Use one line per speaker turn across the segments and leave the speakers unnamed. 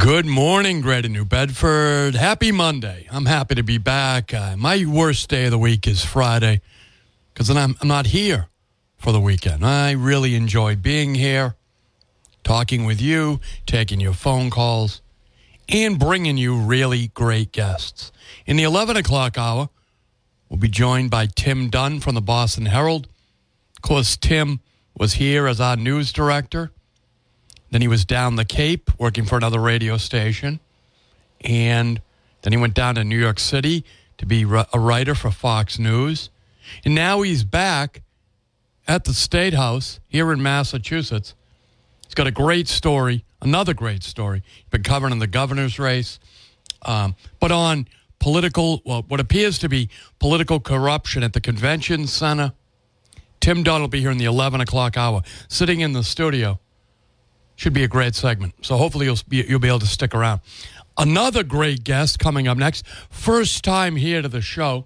Good morning, Greater New Bedford. Happy Monday. I'm happy to be back. My worst day of the week is Friday because I'm not here for the weekend. I really enjoy being here, talking with you, taking your phone calls, and bringing you really great guests. In the 11 o'clock hour, we'll be joined by Tim Dunn from the Boston Herald. Of course, Tim was here as our news director. Then he was down the Cape working for another radio station. And then he went down to New York City to be a writer for Fox News. And now he's back at the State House here in Massachusetts. He's got a great story, another great story. He's been covering the governor's race, but on what appears to be political corruption at the convention center. Tim Dunn will be here in the 11 o'clock hour, sitting in the studio. Should be a great segment. So hopefully you'll be able to stick around. Another great guest coming up next. First time here to the show.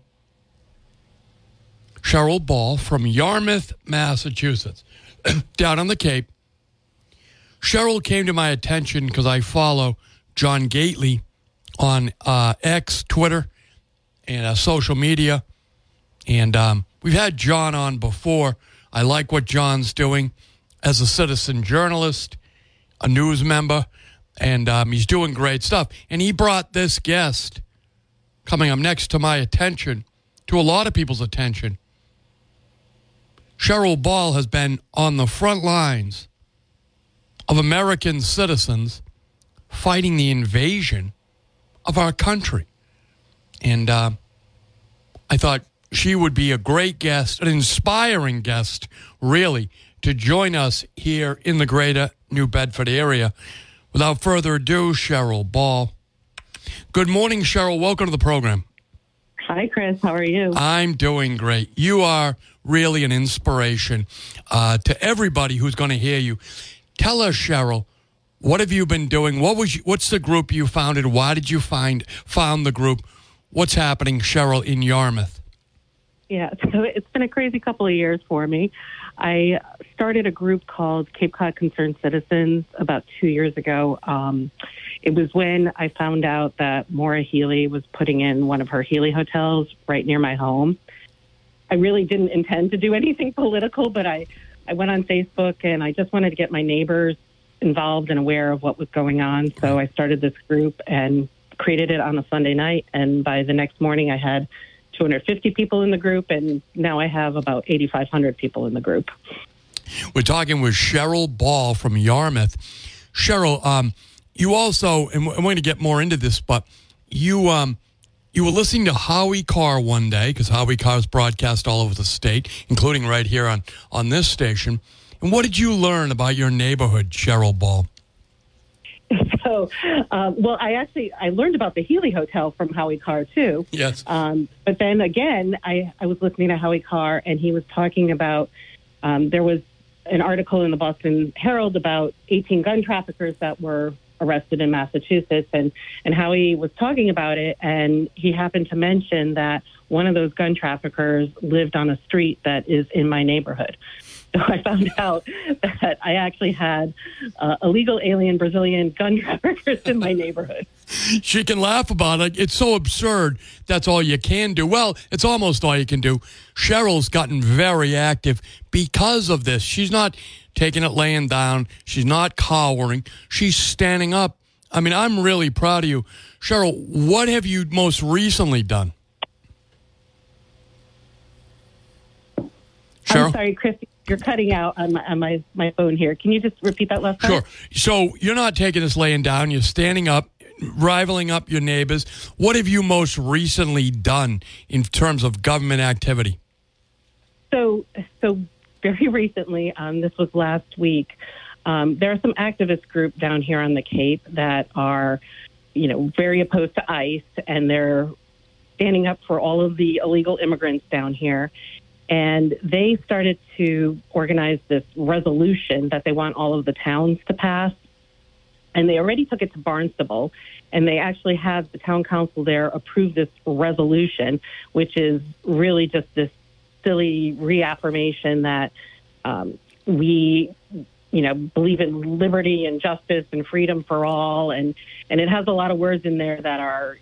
Cheryl Ball from Yarmouth, Massachusetts. Down on the Cape. Cheryl came to my attention because I follow John Gately on X, Twitter, and social media. And we've had John on before. I like what John's doing as a citizen journalist, a news member, and he's doing great stuff. And he brought this guest coming up next to my attention, to a lot of people's attention. Cheryl Ball has been on the front lines of American citizens fighting the invasion of our country. And I thought she would be a great guest, an inspiring guest, really, to join us here in the Greater New Bedford area. Without further ado, Cheryl Ball. Good morning, Cheryl. Welcome to the program.
Hi, Chris. How are you?
I'm doing great. You are really an inspiration to everybody who's going to hear you. Tell us, Cheryl, what have you been doing? What's the group you founded? Why did you found the group? What's happening, Cheryl, in Yarmouth?
Yeah, so it's been a crazy couple of years for me. I started a group called Cape Cod Concerned Citizens about 2 years ago. It was when I found out that Maura Healey was putting in one of her Healey hotels right near my home. I really didn't intend to do anything political, but I went on Facebook and I just wanted to get my neighbors involved and aware of what was going on. So I started this group and created it on a Sunday night. And by the next morning, I had 250 people in the group, and now I have about 8,500 people in the group.
We're talking with Cheryl Ball from Yarmouth. Cheryl, you also, and we're going to get more into this, but you were listening to Howie Carr one day, because Howie Carr's broadcast all over the state, including right here on this station. And what did you learn about your neighborhood, Cheryl Ball?
So, I learned about the Healey Hotel from Howie Carr, too.
Yes.
But then again, I was listening to Howie Carr, and he was talking about, there was an article in the Boston Herald about 18 gun traffickers that were arrested in Massachusetts, and Howie was talking about it, and he happened to mention that one of those gun traffickers lived on a street that is in my neighborhood. So I found out that I actually had illegal alien Brazilian gun traffickers in my neighborhood.
She can laugh about it. It's so absurd. That's all you can do. Well, it's almost all you can do. Cheryl's gotten very active because of this. She's not taking it laying down. She's not cowering. She's standing up. I mean, I'm really proud of you. Cheryl, what have you most recently done? Cheryl?
I'm sorry, Chris. You're cutting out on my phone here. Can you just repeat that last part?
Sure. So you're not taking this laying down. You're standing up, rivaling up your neighbors. What have you most recently done in terms of government activity?
So very recently, this was last week, there are some activist groups down here on the Cape that are, very opposed to ICE, and they're standing up for all of the illegal immigrants down here. And they started to organize this resolution that they want all of the towns to pass. And they already took it to Barnstable, and they actually had the town council there approve this resolution, which is really just this silly reaffirmation that we believe in liberty and justice and freedom for all. And it has a lot of words in there that are,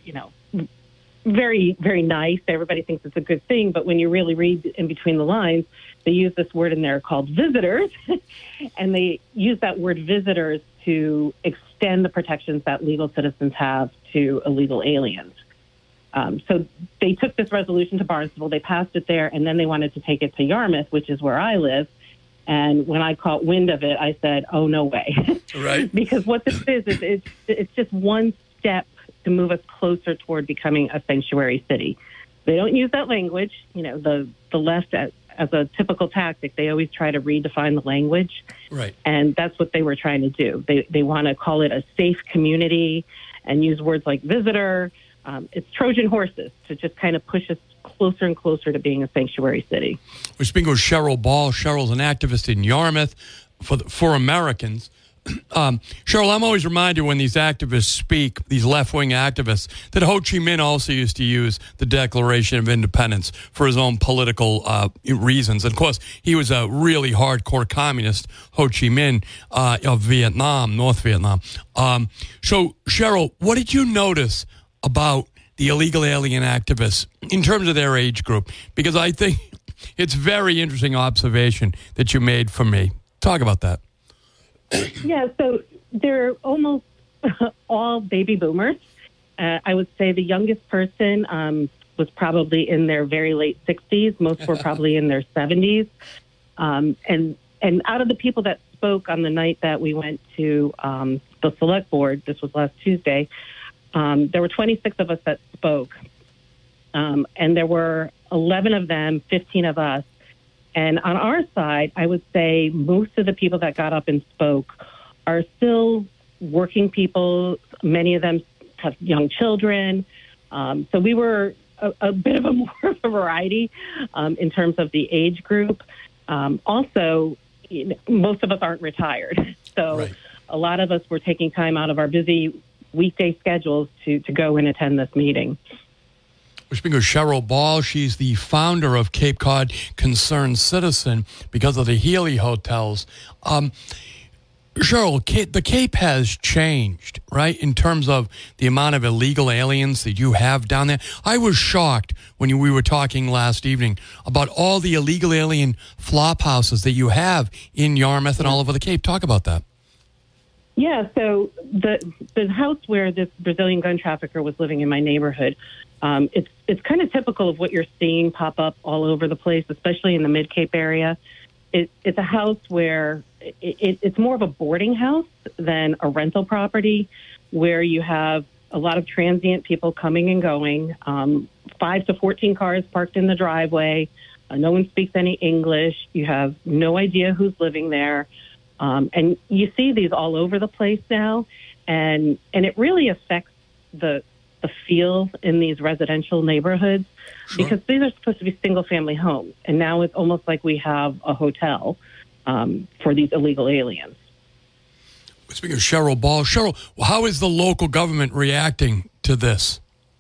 very, very nice. Everybody thinks it's a good thing. But when you really read in between the lines, they use this word in there called visitors. And they use that word visitors to extend the protections that legal citizens have to illegal aliens. So they took this resolution to Barnstable, they passed it there, and then they wanted to take it to Yarmouth, which is where I live. And when I caught wind of it, I said, oh, no way.
Right.
Because what this is it's just one step to move us closer toward becoming a sanctuary city. They don't use that language. The left, as a typical tactic, they always try to redefine the language.
Right.
And that's what they were trying to do. They want to call it a safe community and use words like visitor. It's Trojan horses to just kind of push us closer and closer to being a sanctuary city. We're
speaking with Cheryl Ball. Cheryl's an activist in Yarmouth for Americans. Cheryl, I'm always reminded when these activists speak, these left-wing activists, that Ho Chi Minh also used to use the Declaration of Independence for his own political reasons. And, of course, he was a really hardcore communist, Ho Chi Minh, of Vietnam, North Vietnam. So, Cheryl, what did you notice about the illegal alien activists in terms of their age group? Because I think it's a very interesting observation that you made for me. Talk about that.
Yeah, so they're almost all baby boomers. I would say the youngest person was probably in their very late 60s. Most were probably in their 70s. And out of the people that spoke on the night that we went to the select board, this was last Tuesday, there were 26 of us that spoke. And there were 11 of them, 15 of us. And on our side, I would say most of the people that got up and spoke are still working people. Many of them have young children. So we were a bit of a more of a variety in terms of the age group. Also, most of us aren't retired. So right. A lot of us were taking time out of our busy weekday schedules to go and attend this meeting.
We're speaking of Cheryl Ball. She's the founder of Cape Cod Concerned Citizen because of the Healy Hotels. Cheryl, the Cape has changed, right, in terms of the amount of illegal aliens that you have down there. I was shocked when we were talking last evening about all the illegal alien flop houses that you have in Yarmouth and all over the Cape. Talk about that.
Yeah, so the house where this Brazilian gun trafficker was living in my neighborhood, it's kind of typical of what you're seeing pop up all over the place, especially in the Mid-Cape area. It's a house where it's more of a boarding house than a rental property, where you have a lot of transient people coming and going, 5 to 14 cars parked in the driveway. No one speaks any English. You have no idea who's living there. And you see these all over the place now, and it really affects the feel in these residential neighborhoods. Sure. Because these are supposed to be single-family homes, and now it's almost like we have a hotel for these illegal aliens.
Speaking of Cheryl Ball, Cheryl, how is the local government reacting to this?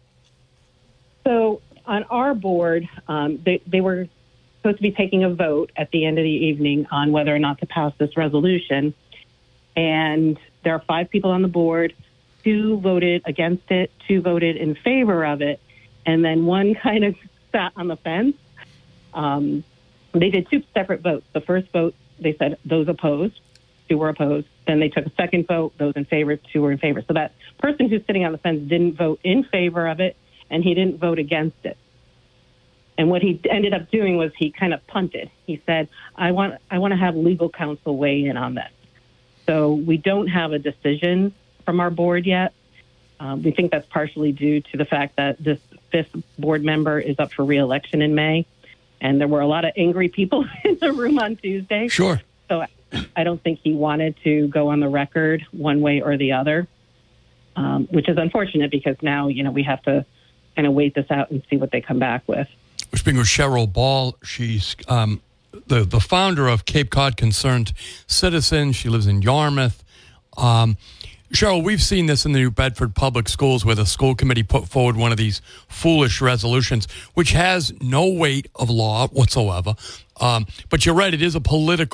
So on our board, they were supposed to be taking a vote at the end of the evening on whether or not to pass this resolution. And there are 5 people on the board. 2 voted against it, 2 voted in favor of it, and then 1 kind of sat on the fence. They did 2 separate votes. The first vote, they said those opposed, 2 were opposed. Then they took a second vote, those in favor, 2 were in favor. So that person who's sitting on the fence didn't vote in favor of it, and he didn't vote against it. And what he ended up doing was he kind of punted. He said, I want to have legal counsel weigh in on this. So we don't have a decision from our board yet. We think that's partially due to the fact that this 5th board member is up for re-election in May. And there were a lot of angry people in the room on Tuesday.
Sure.
So I don't think he wanted to go on the record one way or the other, which is unfortunate because now, we have to kind of wait this out and see what they come back with.
We're speaking with Cheryl Ball. She's the founder of Cape Cod Concerned Citizen. She lives in Yarmouth. Cheryl, we've seen this in the New Bedford Public Schools where the school committee put forward one of these foolish resolutions, which has no weight of law whatsoever. But you're right, it is a political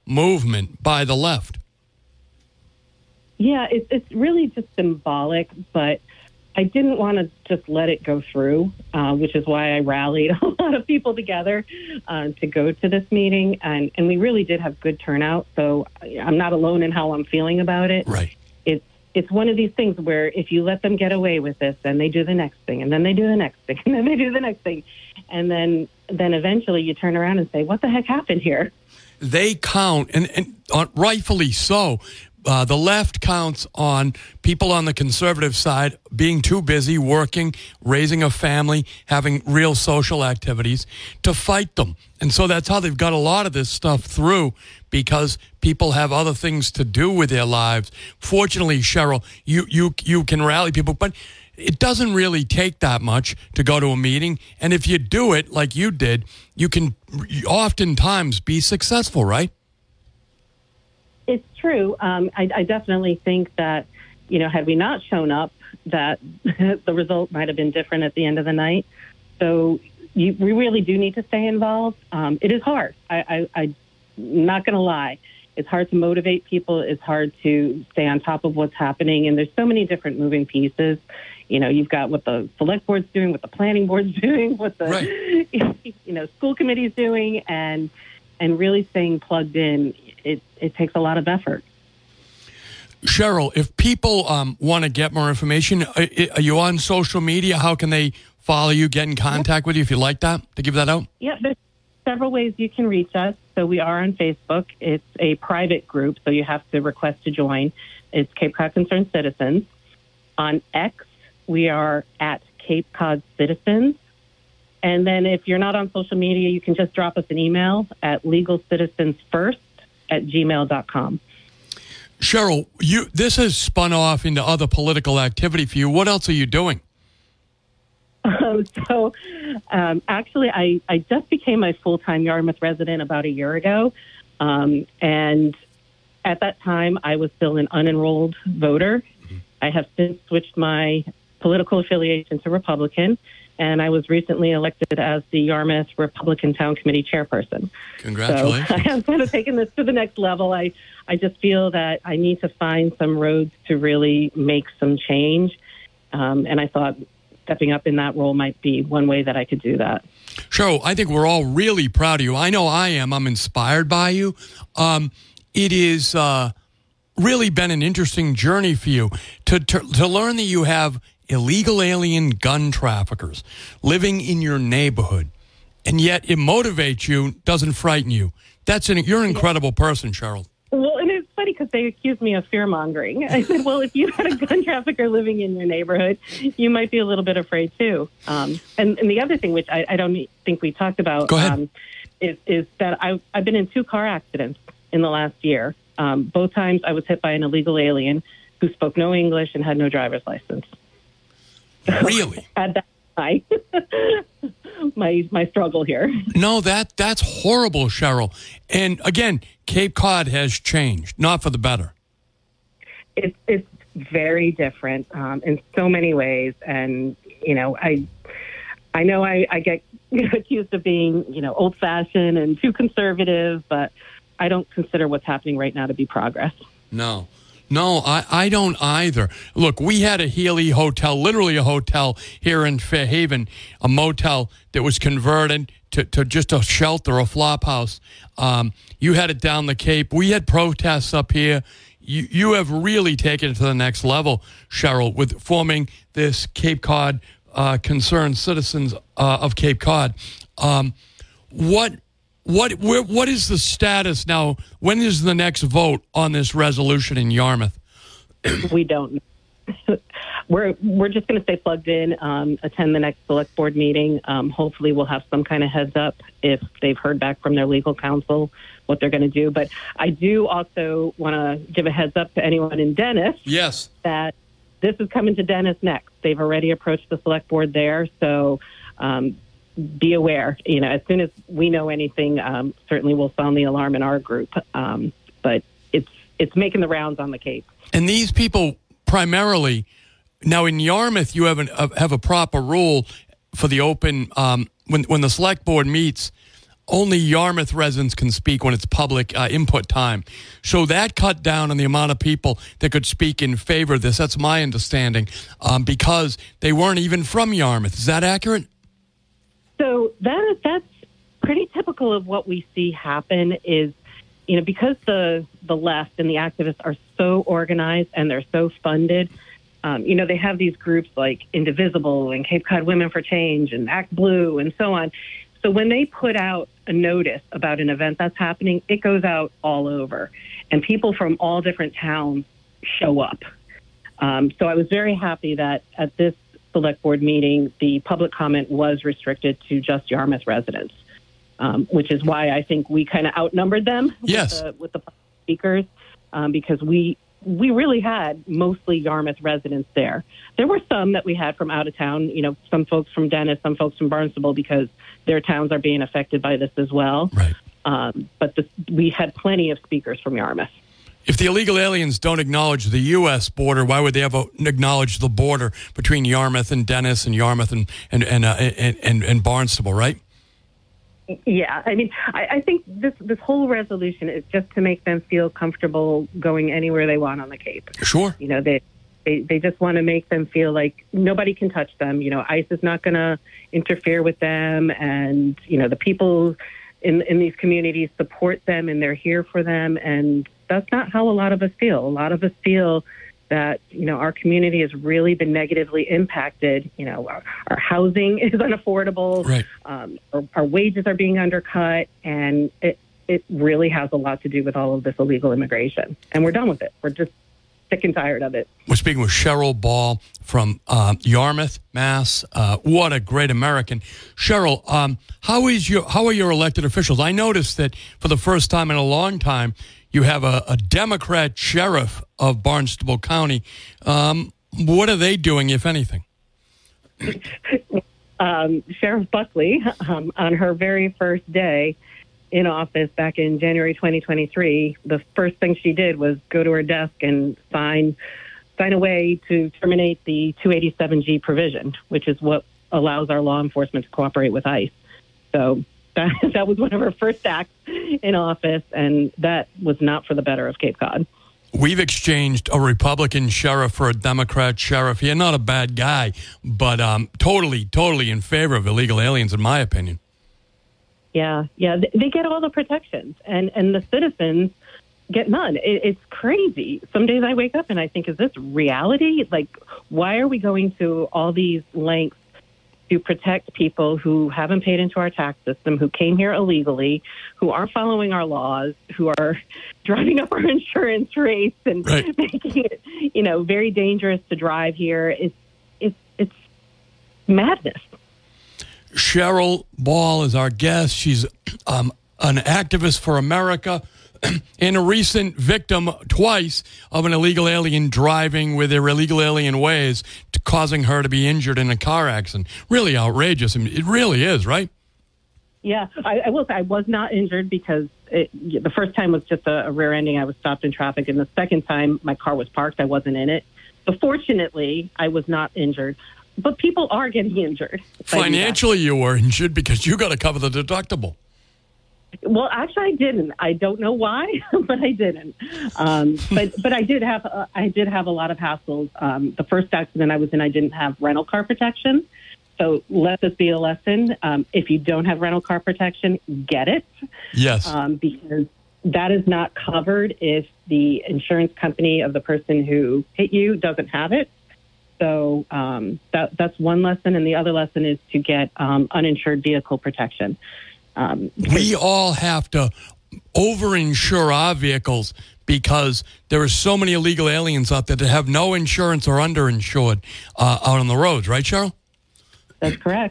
movement by the left.
Yeah, it's really just symbolic, but I didn't want to just let it go through, which is why I rallied a lot of people together to go to this meeting. And we really did have good turnout, so I'm not alone in how I'm feeling about it.
Right.
It's one of these things where if you let them get away with this, then they do the next thing, and then they do the next thing, and then they do the next thing. And then eventually you turn around and say, what the heck happened here?
They count, and rightfully so. The left counts on people on the conservative side being too busy working, raising a family, having real social activities to fight them. And so that's how they've got a lot of this stuff through, because people have other things to do with their lives. Fortunately, Cheryl, you can rally people, but it doesn't really take that much to go to a meeting. And if you do it like you did, you can oftentimes be successful, right?
It's true. I definitely think that, had we not shown up, that the result might have been different at the end of the night. So we really do need to stay involved. It is hard. I'm not going to lie. It's hard to motivate people. It's hard to stay on top of what's happening. And there's so many different moving pieces. You've got what the select board's doing, what the planning board's doing, what the
right.
School committee's doing, and really staying plugged in. It takes a lot of effort.
Cheryl, if people want to get more information, are you on social media? How can they follow you, get in contact with you if you like that, to give that out?
Yeah, there's several ways you can reach us. So we are on Facebook. It's a private group, so you have to request to join. It's Cape Cod Concerned Citizens. On X, we are at Cape Cod Citizens. And then if you're not on social media, you can just drop us an email at legalcitizensfirst@gmail.com.
Cheryl, this has spun off into other political activity for you. What else are you doing?
Actually, I just became a full-time Yarmouth resident about a year ago. And at that time, I was still an unenrolled voter. Mm-hmm. I have since switched my political affiliation to Republican, and I was recently elected as the Yarmouth Republican Town Committee chairperson.
Congratulations.
So I have kind of taken this to the next level. I just feel that I need to find some roads to really make some change. And I thought stepping up in that role might be one way that I could do that.
Cheryl, I think we're all really proud of you. I know I am. I'm inspired by you. It is really been an interesting journey for you to learn that you have illegal alien gun traffickers living in your neighborhood, and yet it motivates you, doesn't frighten you. You're an incredible person, Cheryl.
Well, and it's funny because they accused me of fear-mongering. I said, well, if you had a gun trafficker living in your neighborhood, you might be a little bit afraid, too. And the other thing, which I don't think we talked about, is that I've been in 2 car accidents in the last year. Both times I was hit by an illegal alien who spoke no English and had no driver's license.
Really?
At that time, my struggle here.
No, that's horrible, Cheryl. And again, Cape Cod has changed, not for the better.
It's very different in so many ways, and I know I get accused of being old-fashioned and too conservative, but I don't consider what's happening right now to be progress.
No, I don't either. Look, we had a Healy Hotel, literally a hotel here in Fairhaven, a motel that was converted to just a shelter, a flop house. You had it down the Cape. We had protests up here. You have really taken it to the next level, Cheryl, with forming this Cape Cod Concerned Citizens of Cape Cod. What is the status now? When is the next vote on this resolution in Yarmouth?
We don't know. We're just going to stay plugged in, attend the next select board meeting. Hopefully we'll have some kind of heads up if they've heard back from their legal counsel what they're going to do. But I do also want to give a heads up to anyone in Dennis.
Yes.
That this is coming to Dennis next. They've already approached the select board there. So be aware. As soon as we know anything, certainly we'll sound the alarm in our group. But it's making the rounds on the Cape.
And these people primarily, now in Yarmouth, you have a proper rule for the open, when the select board meets, only Yarmouth residents can speak when it's public input time. So that cut down on the amount of people that could speak in favor of this. That's my understanding, because they weren't even from Yarmouth. Is that accurate?
So that's pretty typical of what we see happen is, because the left and the activists are so organized and they're so funded, they have these groups like Indivisible and Cape Cod Women for Change and Act Blue and so on. So when they put out a notice about an event that's happening, it goes out all over. And people from all different towns show up. So I was very happy that at this select board meeting, the public comment was restricted to just Yarmouth residents, which is why I think we kind of outnumbered them with the speakers, because we really had mostly Yarmouth residents there. There were some that we had from out of town, some folks from Dennis, some folks from Barnstable, because their towns are being affected by this as well.
Right.
But we had plenty of speakers from Yarmouth.
If the illegal aliens don't acknowledge the U.S. border, why would they ever acknowledge the border between Yarmouth and Dennis and Yarmouth and Barnstable, right?
Yeah, I think this whole resolution is just to make them feel comfortable going anywhere they want on the Cape.
Sure.
They just want to make them feel like nobody can touch them. ICE is not going to interfere with them, and the people in these communities support them and they're here for them. And that's not how a lot of us feel. A lot of us feel that, our community has really been negatively impacted. Our housing is unaffordable.
Right.
Our wages are being undercut. And it really has a lot to do with all of this illegal immigration. And we're done with it. We're just sick and tired of it.
We're speaking with Cheryl Ball from Yarmouth, Mass. What a great American. Cheryl, how are your elected officials? I noticed that for the first time in a long time, you have a Democrat sheriff of Barnstable County. What are they doing, if anything?
Sheriff Buckley, on her very first day in office back in January 2023, the first thing she did was go to her desk and sign a way to terminate the 287G provision, which is what allows our law enforcement to cooperate with ICE. So that was one of her first acts in office, and that was not for the better of Cape Cod.
We've exchanged a Republican sheriff for a Democrat sheriff. He's not a bad guy, but totally in favor of illegal aliens, in my opinion.
Yeah, they get all the protections, and the citizens get none. It's crazy. Some days I wake up and I think, is this reality? Like, why are we going to all these lengths to protect people who haven't paid into our tax system, who came here illegally, who aren't following our laws, who are driving up our insurance rates and making it, very dangerous to drive here? It's madness.
Cheryl Ball is our guest. She's an activist for America and a recent victim twice of an illegal alien driving with their illegal alien ways, causing her to be injured in a car accident. Really outrageous. It really is, right?
Yeah, I will say I was not injured because the first time was just a rear ending. I was stopped in traffic, and the second time my car was parked. I wasn't in it. So fortunately, I was not injured. But people are getting injured. Financially,
you were injured because you got to cover the deductible.
Well, actually, I didn't. I don't know why, but I didn't. But I did have a lot of hassles. The first accident I was in, I didn't have rental car protection. So let this be a lesson. If you don't have rental car protection, get it.
Yes.
Because that is not covered if the insurance company of the person who hit you doesn't have it. So that's one lesson. And the other lesson is to get uninsured vehicle protection.
We all have to overinsure our vehicles because there are so many illegal aliens out there that have no insurance or underinsured out on the roads. Right, Cheryl?
That's correct.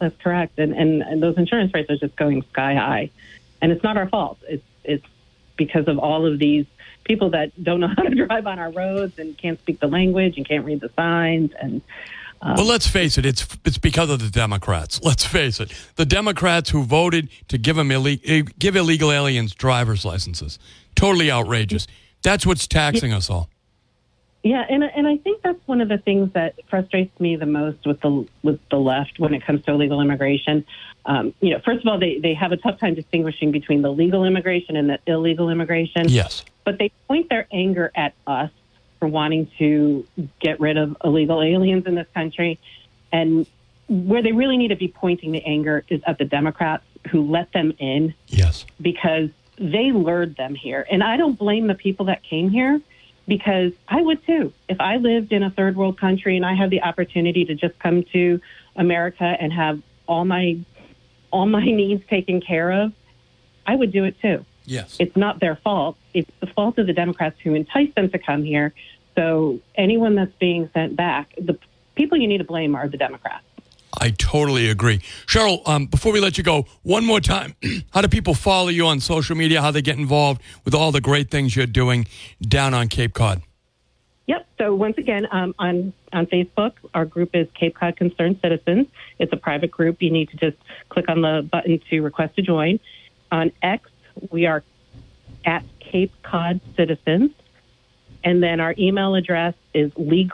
And those insurance rates are just going sky high. And it's not our fault. It's because of all of these people that don't know how to drive on our roads and can't speak the language and can't read the signs. And
well, let's face it, it's because of the Democrats. Let's face it. The Democrats who voted to give illegal aliens driver's licenses. Totally outrageous. That's what's taxing us all.
Yeah, and I think that's one of the things that frustrates me the most with the left when it comes to illegal immigration. First of all, they have a tough time distinguishing between the legal immigration and the illegal immigration.
Yes.
But they point their anger at us for wanting to get rid of illegal aliens in this country. And where they really need to be pointing the anger is at the Democrats who let them in.
Yes.
Because they lured them here. And I don't blame the people that came here, because I would too. If I lived in a third world country and I had the opportunity to just come to America and have all my needs taken care of, I would do it too.
Yes.
It's not their fault. It's the fault of the Democrats who enticed them to come here. So anyone that's being sent back, the people you need to blame are the Democrats.
I totally agree. Cheryl, before we let you go, one more time, how do people follow you on social media? How they get involved with all the great things you're doing down on Cape Cod?
Yep. So once again, on Facebook, our group is Cape Cod Concerned Citizens. It's a private group. You need to just click on the button to request to join. On X, we are at Cape Cod Citizens. And then our email address is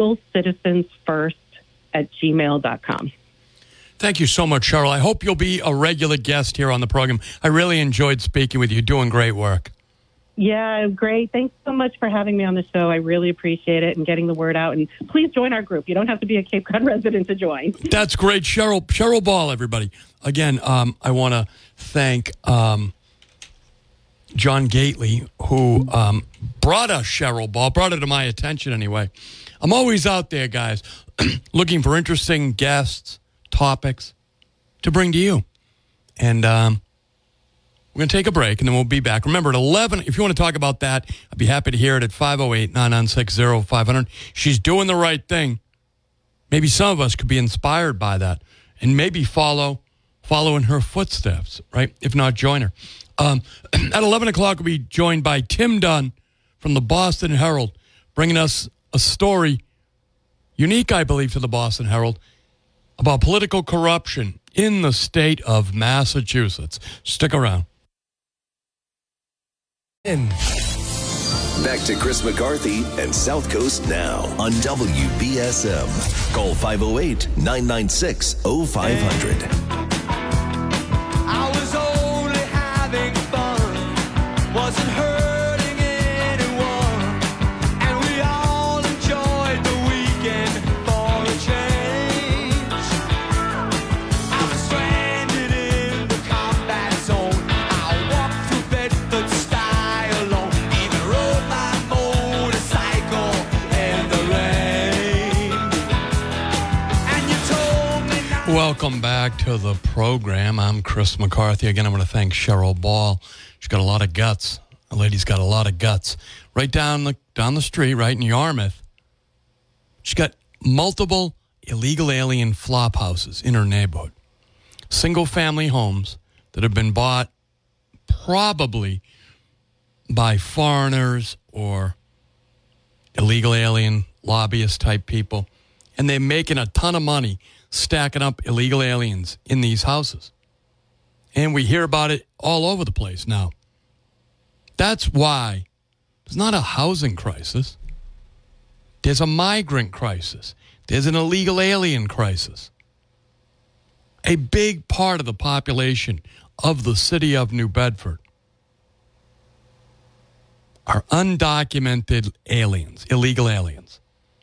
legalcitizensfirst@gmail.com.
Thank you so much, Cheryl. I hope you'll be a regular guest here on the program. I really enjoyed speaking with you. You're doing great work.
Yeah, great. Thanks so much for having me on the show. I really appreciate it and getting the word out. And please join our group. You don't have to be a Cape Cod resident to join.
That's great. Cheryl Ball, everybody. Again, I want to thank John Gately, who brought us Cheryl Ball, brought it to my attention anyway. I'm always out there, guys, looking for interesting guests, topics to bring to you. And we're going to take a break, and then we'll be back. Remember, at 11, if you want to talk about that, I'd be happy to hear it at 508-996-0500. She's doing the right thing. Maybe some of us could be inspired by that and maybe follow in her footsteps, right? If not, join her. At 11 o'clock, we'll be joined by Tim Dunn from the Boston Herald, bringing us a story unique, I believe, to the Boston Herald about political corruption in the state of Massachusetts. Stick around.
Back to Chris McCarthy and South Coast Now on WBSM. Call 508-996-0500.
I was only having fun, wasn't hurting anyone, and we all enjoyed the weekend for a change. I was stranded in the combat zone. I walked through Bedford style alone, even rode my motorcycle in the rain. And you told me not.
Welcome back to the program. I'm Chris McCarthy. Again, I want to thank Cheryl Ball. She's got a lot of guts. The lady's got a lot of guts. Right down the street, right in Yarmouth, she's got multiple illegal alien flop houses in her neighborhood. Single-family homes that have been bought probably by foreigners or illegal alien lobbyist-type people. And they're making a ton of money stacking up illegal aliens in these houses. And we hear about it all over the place now. That's why there's not a housing crisis. There's a migrant crisis. There's an illegal alien crisis. A big part of the population of the city of New Bedford are undocumented aliens, illegal aliens.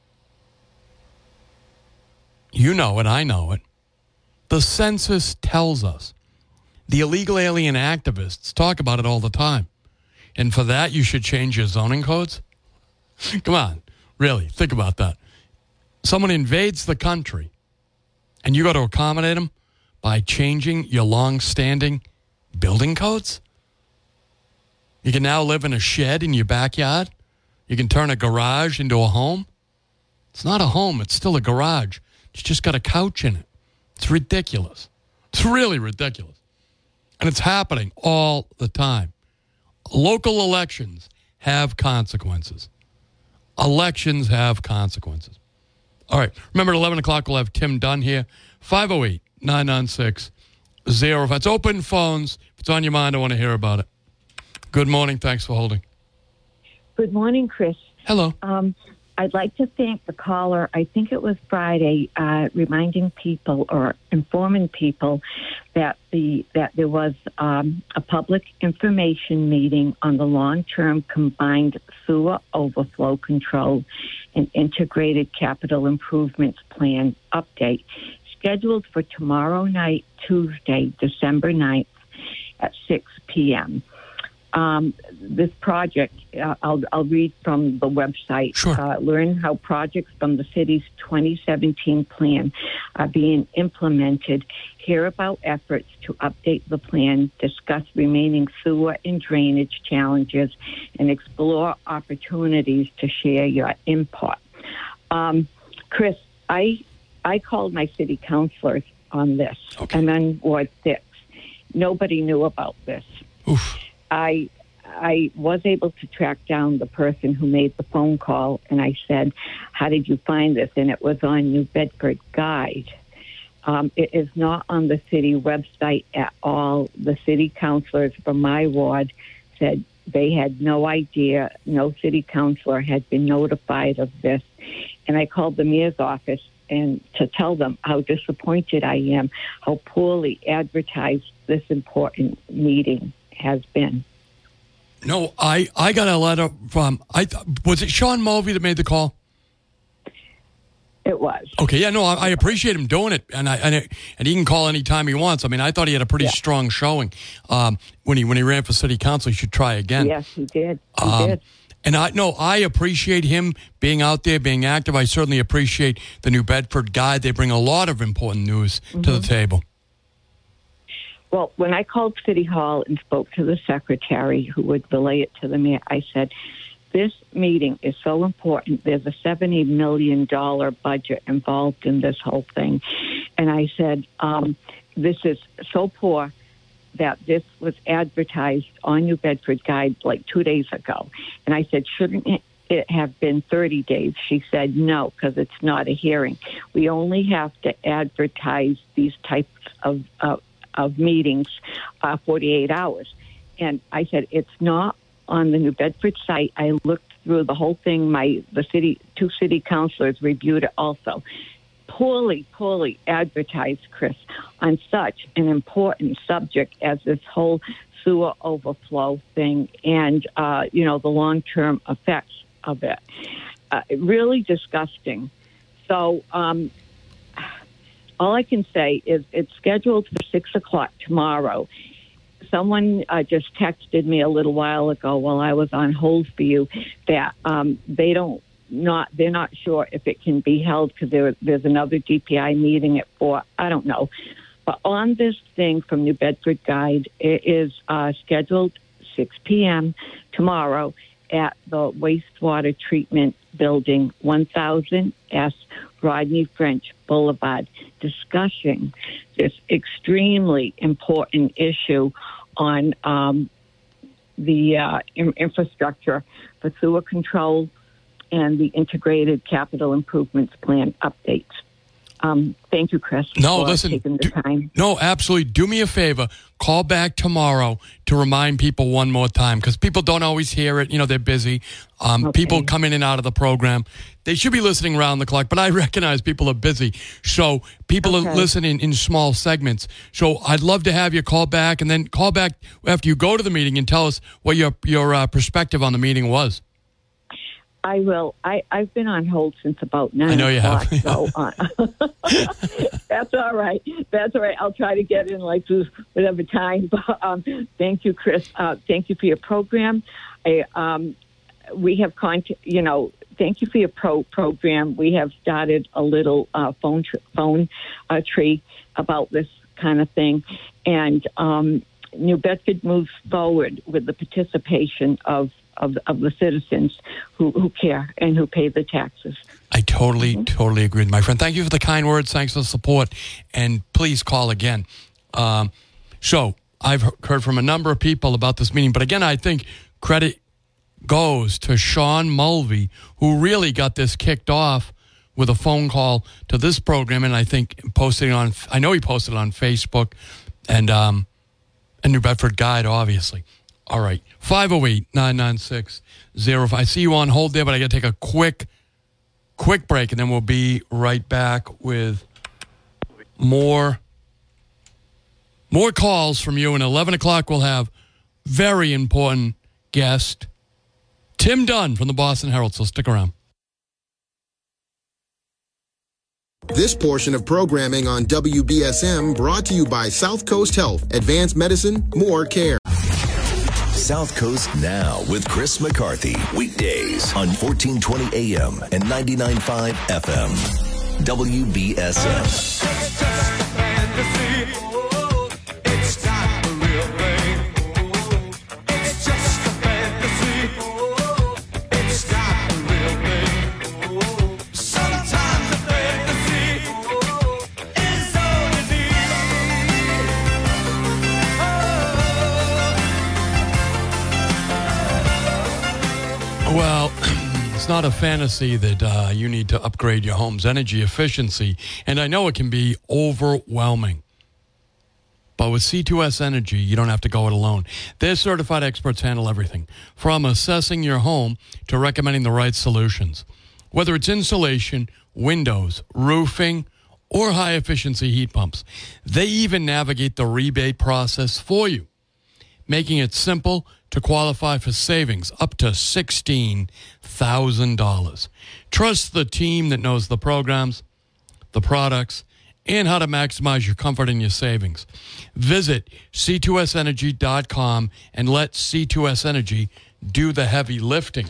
You know it, I know it. The census tells us. The illegal alien activists talk about it all the time. And for that, you should change your zoning codes? Come on, really, think about that. Someone invades the country, and you got to accommodate them by changing your long-standing building codes? You can now live in a shed in your backyard? You can turn a garage into a home? It's not a home, it's still a garage. It's just got a couch in it. It's ridiculous. It's really ridiculous. And it's happening all the time. Local elections have consequences. Elections have consequences. All right. Remember, at 11 o'clock, we'll have Tim Dunn here. 508-996-0500. It's open phones. If it's on your mind, I want to hear about it. Good morning. Thanks for holding.
Good morning, Chris.
Hello.
I'd like to thank the caller. I think it was Friday, reminding people or informing people that there was a public information meeting on the long-term combined sewer overflow control and integrated capital improvements plan update, scheduled for tomorrow night, Tuesday, December 9th at 6 p.m. This project, I'll read from the website.
Sure.
Learn how projects from the city's 2017 plan are being implemented. Hear about efforts to update the plan, discuss remaining sewer and drainage challenges, and explore opportunities to share your input. Chris, I called my city councilors on this.
Okay.
I'm on Ward 6. Nobody knew about this.
Oof.
I was able to track down the person who made the phone call, and I said, how did you find this? And it was on New Bedford Guide. It is not on the city website at all. The city councilors from my ward said they had no idea. No city councilor had been notified of this. And I called the mayor's office and to tell them how disappointed I am, how poorly advertised this important meeting has been.
No, I got a letter from, was it Sean Mulvey that made the call?
It was.
Okay, yeah, no, I appreciate him doing it, and he can call anytime he wants. I mean, I thought he had a pretty strong showing when he ran for city council. He should try again.
Yes, he did. He did.
And I appreciate him being out there, being active. I certainly appreciate the New Bedford Guide. They bring a lot of important news to the table.
Well, when I called City Hall and spoke to the secretary who would relay it to the mayor, I said, this meeting is so important. There's a $70 million budget involved in this whole thing. And I said, this is so poor that this was advertised on New Bedford Guide like 2 days ago. And I said, shouldn't it have been 30 days? She said, no, because it's not a hearing. We only have to advertise these types of meetings 48 hours. And I said, it's not on the New Bedford site. I looked through the whole thing. Two city councilors reviewed it also. Poorly advertised, Chris, on such an important subject as this whole sewer overflow thing and, the long-term effects of it. Really disgusting. So, all I can say is it's scheduled for 6 o'clock tomorrow. Someone just texted me a little while ago while I was on hold for you that they're not sure if it can be held because there's another DPI meeting at 4. I don't know. But on this thing from New Bedford Guide, it is scheduled 6 p.m. tomorrow at the Wastewater Treatment Building, 1000 S Rodney French Boulevard, discussing this extremely important issue on the infrastructure for sewer control and the integrated capital improvements plan updates. Thank you, Chris.
No,
for
listen.
taking the time.
No, absolutely. Do me a favor. Call back tomorrow to remind people one more time because people don't always hear it. They're busy.
Okay.
People come in and out of the program. They should be listening around the clock, but I recognize people are busy. So people are listening in small segments. So I'd love to have you call back and then call back after you go to the meeting and tell us what your perspective on the meeting was.
I will. I've been on hold since about 9
I know you
o'clock.
have.
So that's all right. That's all right. I'll try to get in like through whatever time. But thank you, Chris. Thank you for your program. We have thank you for your program. We have started a little phone tree about this kind of thing, and New Bedford moves forward with the participation of the citizens who care and who pay the taxes.
I totally agree, my friend. Thank you for the kind words. Thanks for the support. And please call again. So I've heard from a number of people about this meeting. But again, I think credit goes to Sean Mulvey, who really got this kicked off with a phone call to this program. And I think he posted it on Facebook and New Bedford Guide, obviously. All right, 508-996-05. I see you on hold there, but I got to take a quick quick break, and then we'll be right back with more calls from you. And 11 o'clock, we'll have very important guest, Tim Dunn from the Boston Herald. So stick around.
This portion of programming on WBSM brought to you by South Coast Health. Advanced medicine, more care.
South Coast Now with Chris McCarthy. Weekdays on 1420 AM and 99.5 FM. WBSM.
It's just a fantasy. It's not the real thing. It's just a fantasy. It's not the real thing. Sometimes a fantasy is all you need.
Well, it's not a fantasy that you need to upgrade your home's energy efficiency, and I know it can be overwhelming. But with C2S Energy, you don't have to go it alone. Their certified experts handle everything, from assessing your home to recommending the right solutions. Whether it's insulation, windows, roofing, or high-efficiency heat pumps, they even navigate the rebate process for you, making it simple to qualify for savings up to $16,000. Trust the team that knows the programs, the products, and how to maximize your comfort and your savings. Visit C2SEnergy.com and let C2S Energy do the heavy lifting.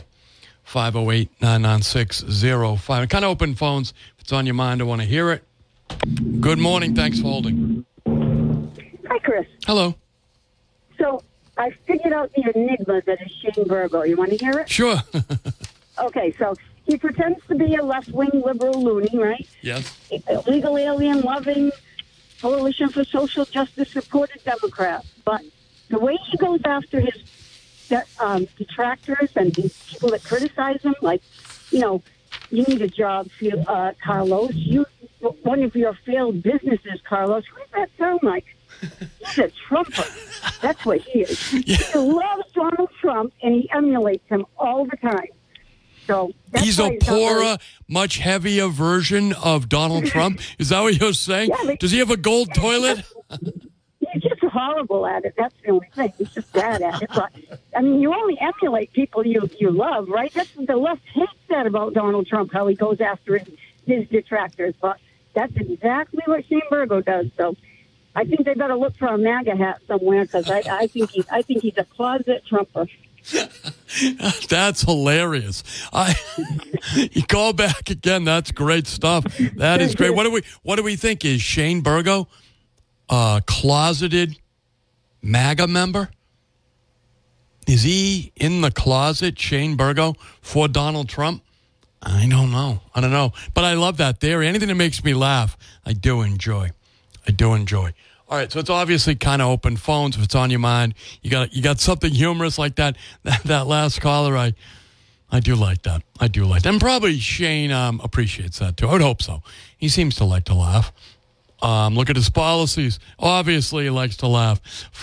508-996-05. Kind of open phones. If it's on your mind, I want to hear it. Good morning. Thanks for holding.
Hi, Chris.
Hello.
So I figured out the enigma that is Shane Burgo. You want to hear it?
Sure.
Okay, so he pretends to be a left-wing liberal loony, right?
Yes.
Illegal alien-loving, Coalition for Social Justice supported Democrat. But the way he goes after his detractors and the people that criticize him, like, you need a job, Carlos. One of your failed businesses, Carlos. What does that sound like? He's a Trumper. That's what he is.
Yeah.
He loves Donald Trump, and he emulates him all the time. So
he's a poorer, much heavier version of Donald Trump. Is that what you're saying?
Yeah,
Does he have a gold toilet?
He's just horrible at it. That's the only thing. He's just bad at it. But I mean, you only emulate people you love, right? That's what the left hates that about Donald Trump, how he goes after his detractors. But that's exactly what Shane Burgo does. So I think they better look for a MAGA hat somewhere, because I think he's a closet Trumper.
That's hilarious. You call back again. That's great stuff. That is great. What do we think? Is Shane Burgo a closeted MAGA member? Is he in the closet, Shane Burgo, for Donald Trump? I don't know. But I love that theory. Anything that makes me laugh, I do enjoy. All right, so it's obviously kind of open phones. If it's on your mind, you got something humorous like that. That last caller, I do like that. And probably Shane appreciates that too. I would hope so. He seems to like to laugh. Look at his policies. Obviously, he likes to laugh.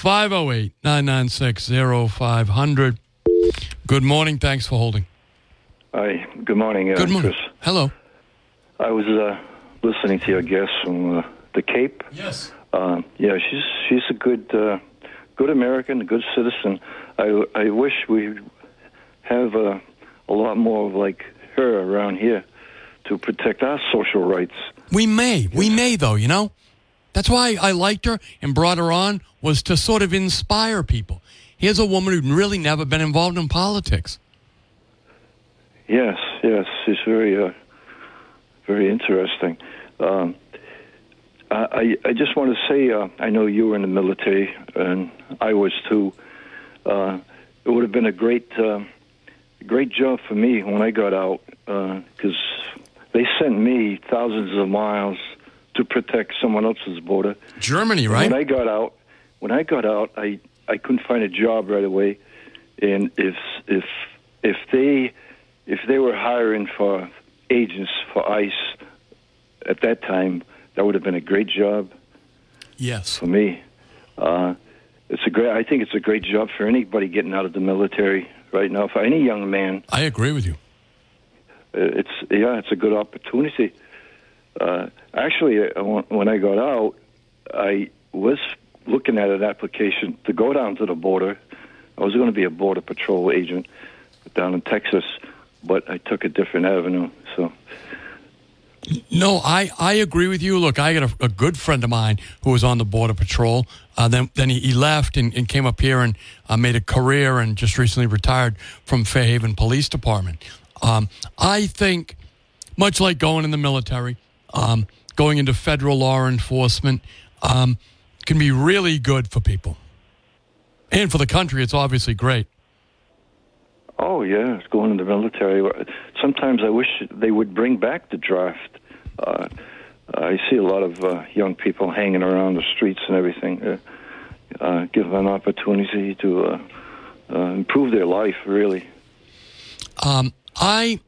508-996-0500. Good morning. Thanks for holding.
Hi. Good morning.
Good morning.
Chris.
Hello.
I was listening to your guest from the Cape.
Yes.
Yeah, she's a good American, a good citizen. I wish we have a lot more like her around here to protect our social rights.
We may though, That's why I liked her and brought her on, was to sort of inspire people. Here's a woman who'd really never been involved in politics.
Yes, she's very interesting. I just want to say, I know you were in the military, and I was too. It would have been a great job for me when I got out, because they sent me thousands of miles to protect someone else's border.
Germany, right?
And when I got out, I couldn't find a job right away, and if they were hiring for agents for ICE at that time, that would have been a great job.
Yes,
for me. I think it's a great job for anybody getting out of the military right now. For any young man,
I agree with you.
it's a good opportunity. Actually, when I got out, I was looking at an application to go down to the border. I was going to be a border patrol agent down in Texas, but I took a different avenue. So.
No, I agree with you. Look, I got a good friend of mine who was on the Border Patrol. Then he left and came up here and made a career and just recently retired from Fairhaven Police Department. I think, much like going in the military, going into federal law enforcement can be really good for people. And for the country, it's obviously great.
Oh, yeah, it's going in the military. Sometimes I wish they would bring back the draft. I see a lot of young people hanging around the streets and everything. Give them an opportunity to improve their life, really.
I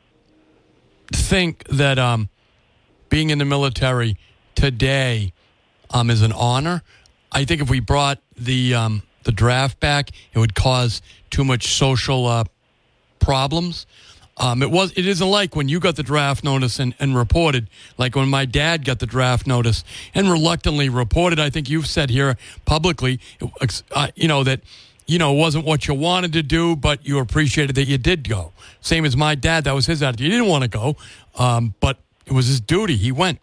think that being in the military today is an honor. I think if we brought the draft back, it would cause too much social problems. It isn't like when you got the draft notice and reported, like when my dad got the draft notice and reluctantly reported. I think you've said here publicly, that, it wasn't what you wanted to do, but you appreciated that you did go. Same as my dad, that was his attitude. He didn't want to go, but it was his duty. He went.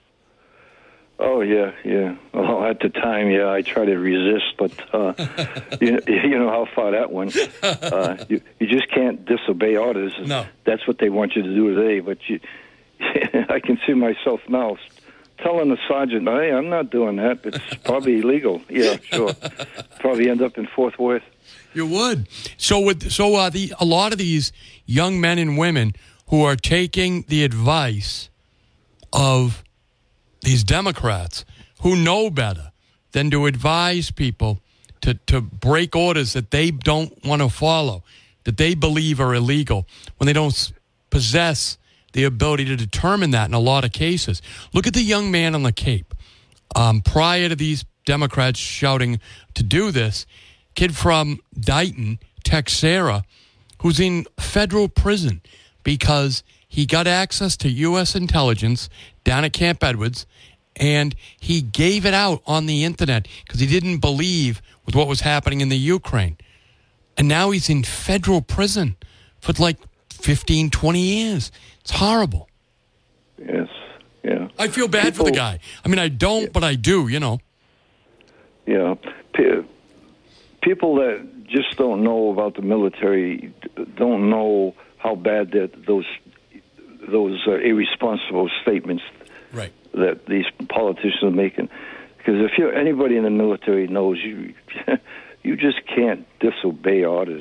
Oh, yeah. Well, at the time, I tried to resist, but you know how far that went. You just can't disobey orders.
No.
That's what they want you to do today, but I can see myself now telling the sergeant, hey, I'm not doing that. It's probably illegal. Yeah, sure. Probably end up in Fort Worth.
You would. So a lot of these young men and women who are taking the advice of these Democrats who know better than to advise people to break orders that they don't want to follow, that they believe are illegal, when they don't possess the ability to determine that in a lot of cases. Look at the young man on the Cape. Prior to these Democrats shouting to do this, kid from Dighton, Texera, who's in federal prison because he got access to U.S. intelligence down at Camp Edwards, and he gave it out on the internet because he didn't believe with what was happening in the Ukraine. And now he's in federal prison for like 15, 20 years. It's horrible.
Yes, yeah.
I feel bad for the guy. I mean, I don't, but I do,
Yeah. People that just don't know about the military don't know how bad those irresponsible statements
right.
that these politicians are making. Because if anybody in the military knows you just can't disobey orders.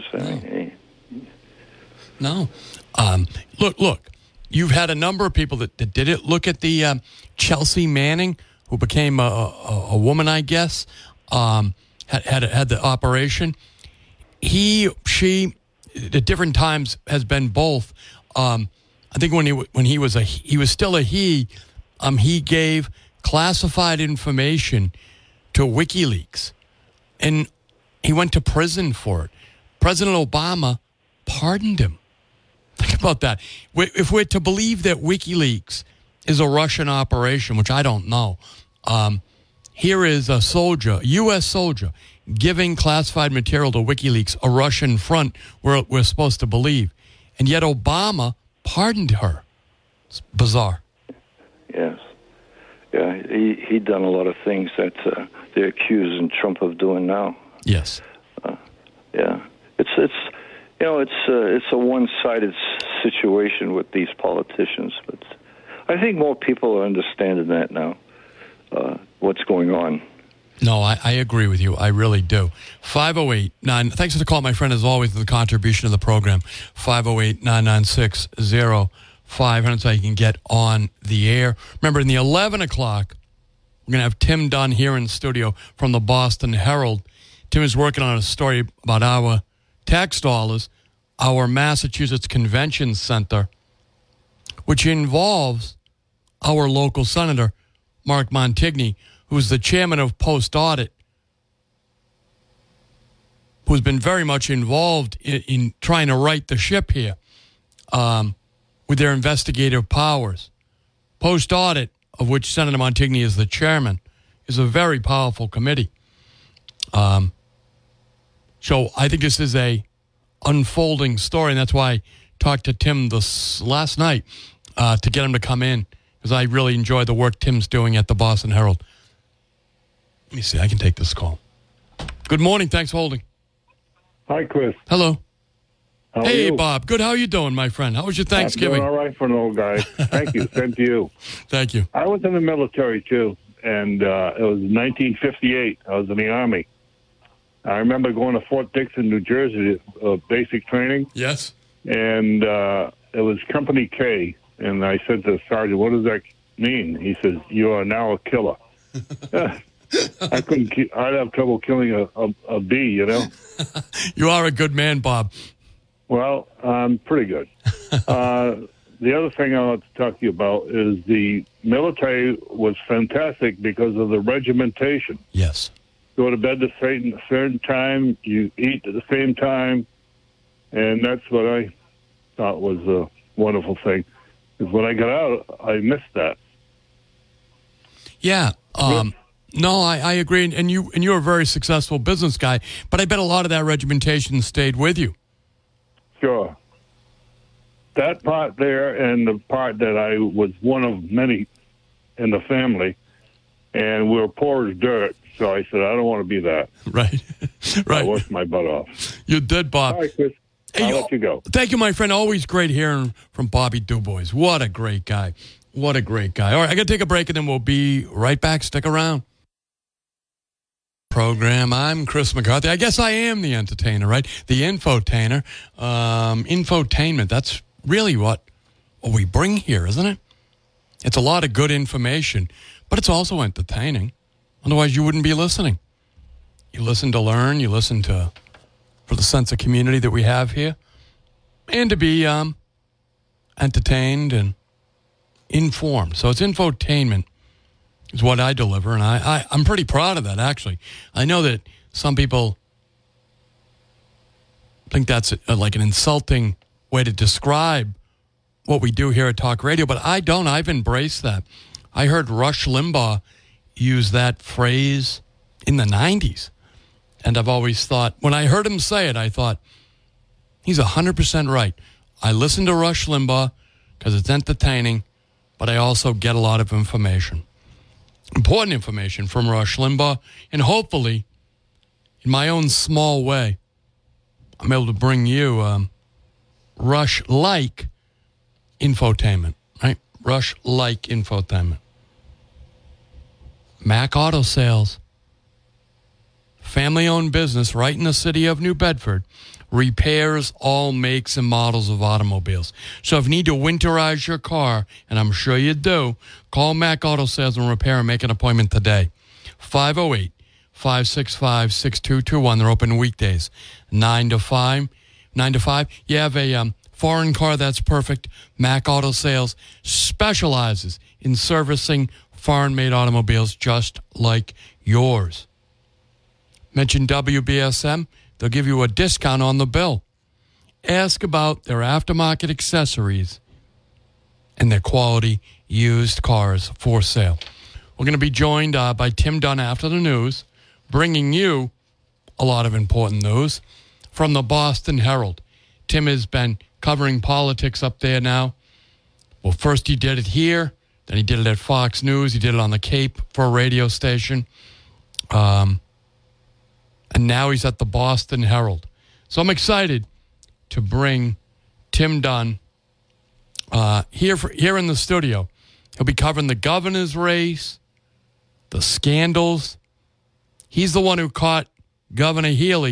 No. Look. You've had a number of people that did it. Look at the Chelsea Manning, who became a woman, I guess, had the operation. She, at different times, has been both. I think when he was still a he. He gave classified information to WikiLeaks, and he went to prison for it. President Obama pardoned him. Think about that. If we're to believe that WikiLeaks is a Russian operation, which I don't know, here is a soldier, a U.S. soldier, giving classified material to WikiLeaks, a Russian front we're supposed to believe. And yet Obama pardoned her. It's bizarre.
Yes. Yeah, he done a lot of things that they're accusing Trump of doing now.
Yes.
Yeah. It's a one-sided situation with these politicians, but I think more people are understanding that now, what's going on.
No, I agree with you. I really do. 508-9. Thanks for the call, my friend, as always, for the contribution to the program. 508-996-0500. So you can get on the air. Remember, in the 11 o'clock, we're going to have Tim Dunn here in the studio from the Boston Herald. Tim is working on a story about our tax dollars, our Massachusetts Convention Center, which involves our local senator, Mark Montigny, who's the chairman of Post Audit, who's been very much involved in trying to right the ship here. with their investigative powers. Post-audit, of which Senator Montigny is the chairman, is a very powerful committee. So I think this is a unfolding story, and that's why I talked to Tim last night to get him to come in, because I really enjoy the work Tim's doing at the Boston Herald. Let me see. I can take this call. Good morning. Thanks for holding.
Hi, Chris.
Hello.
How are
Hey,
you?
Bob. Good. How are you doing, my friend? How was your Thanksgiving?
I'm doing all right for an old guy. Thank you. Same to you.
Thank you.
I was in the military, too, and it was 1958. I was in the Army. I remember going to Fort Dixon, New Jersey, basic training,
Yes.
and it was Company K. And I said to the sergeant, "What does that mean?" He says, "You are now a killer." I'd have trouble killing a bee, you know.
You are a good man, Bob.
Well, pretty good. The other thing I want to talk to you about is the military was fantastic because of the regimentation.
Yes.
Go to bed at a certain time, you eat at the same time, and that's what I thought was a wonderful thing. Because when I got out, I missed that.
Yeah. No, I agree. And you're a very successful business guy, but I bet a lot of that regimentation stayed with you.
Sure. That part there and the part that I was one of many in the family, and we were poor as dirt, so I said, I don't want to be that.
Right. Right.
I worked my butt off.
You did, Bob.
All right, Chris. I'll let you go.
Thank you, my friend. Always great hearing from Bobby Dubois. What a great guy. What a great guy. All right, I got to take a break, and then we'll be right back. Stick around. Program. I'm Chris McCarthy. I guess I am the entertainer, right? The infotainer. Infotainment. That's really what we bring here, isn't it? It's a lot of good information, but it's also entertaining. Otherwise, you wouldn't be listening. You listen to learn. You listen to for the sense of community that we have here, and to be entertained and informed. So it's infotainment is what I deliver, and I'm pretty proud of that, actually. I know that some people think that's like an insulting way to describe what we do here at Talk Radio, but I don't. I've embraced that. I heard Rush Limbaugh use that phrase in the 90s. And I've always thought, when I heard him say it, I thought, he's 100% right. I listen to Rush Limbaugh because it's entertaining, but I also get a lot of information. Important information from Rush Limbaugh. And hopefully, in my own small way, I'm able to bring you Rush-like infotainment, right? Rush-like infotainment. Mac Auto Sales. Family-owned business right in the city of New Bedford, repairs all makes and models of automobiles. So if you need to winterize your car, and I'm sure you do, call Mac Auto Sales and Repair and make an appointment today. 508-565-6221. They're open weekdays, 9 to 5. You have a foreign car, that's perfect. Mac Auto Sales specializes in servicing foreign-made automobiles just like yours. Mention WBSM, they'll give you a discount on the bill. Ask about their aftermarket accessories and their quality used cars for sale. We're going to be joined by Tim Dunn after the news, bringing you a lot of important news from the Boston Herald. Tim has been covering politics up there now. Well, first he did it here, then he did it at Fox News, he did it on the Cape for a radio station. And now he's at the Boston Herald. So I'm excited to bring Tim Dunn here in the studio. He'll be covering the governor's race, the scandals. He's the one who caught Governor Healy